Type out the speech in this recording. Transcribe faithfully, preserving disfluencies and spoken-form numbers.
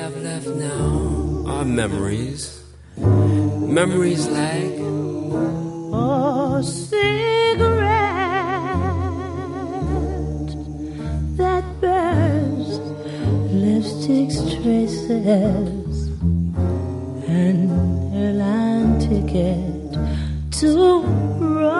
have left now are memories. Memories like a cigarette that burns lipstick's traces, an airline ticket to Rome.